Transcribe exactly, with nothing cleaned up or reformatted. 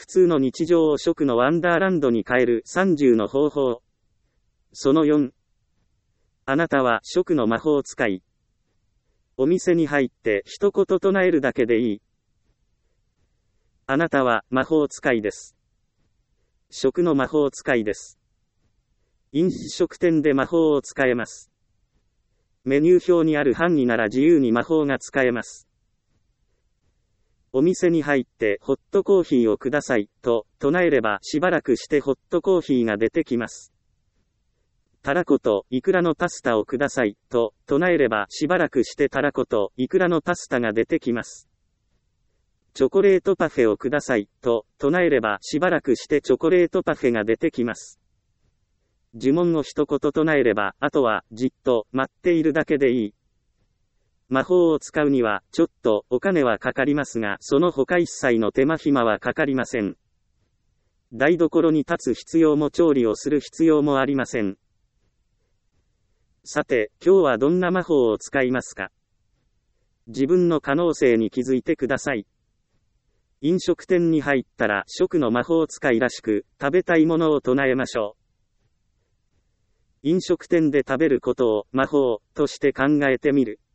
普通の日常を食のワンダーランドに変えるさんじゅうの方法。そのよん。あなたは食の魔法使い。お店に入って一言唱えるだけでいい。あなたは魔法使いです。食の魔法使いです。飲食店で魔法を使えます。メニュー表にある範囲なら自由に魔法が使えます。お店に入ってホットコーヒーをくださいと唱えればしばらくしてホットコーヒーが出てきます。たらことイクラのパスタをくださいと唱えればしばらくしてたらことイクラのパスタが出てきます。チョコレートパフェをくださいと唱えればしばらくしてチョコレートパフェが出てきます。呪文を一言唱えればあとはじっと待っているだけでいい。魔法を使うにはちょっとお金はかかりますが、その他一切の手間暇はかかりません。台所に立つ必要も調理をする必要もありません。さて、今日はどんな魔法を使いますか？自分の可能性に気づいてください。飲食店に入ったら食の魔法使いらしく食べたいものを唱えましょう。飲食店で食べることを魔法として考えてみる。